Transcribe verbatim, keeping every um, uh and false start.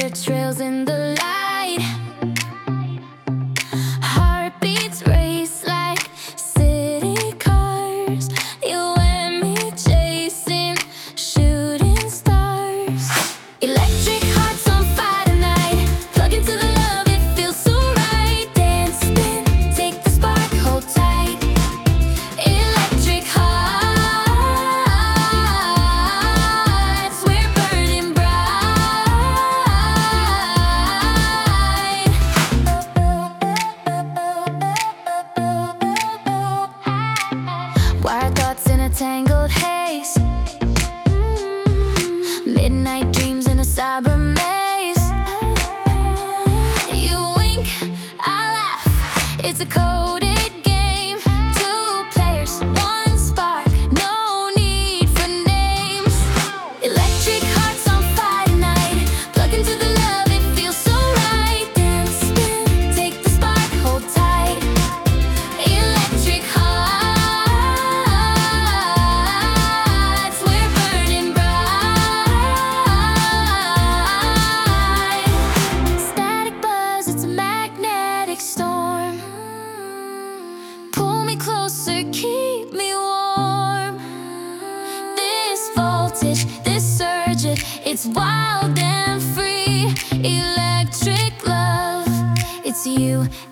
Silhouette trails in the light. Heartbeats race like city cars. You and me chasing shooting stars. Electric hearts on fire tonight. Plug into the love, it feels so right. Dance, spin, take the spark, hold tight. Electric hearts, we're burning bright. Wired thoughts in a tangled haze. Midnight dreams in a cyber maze. You wink, I laugh. It's a coded game. Two players, one spark. No need for names. Electric hearts on fire tonight. Plug into the love, it feels so right. Dance, spin, take the spark, hold tight. Electric hearts, we're burning bright. Static buzz, it's a magnetic storm. Pull me closer, keep me warm. This voltage, this surge, it, it's wild and free. Electric love, it's you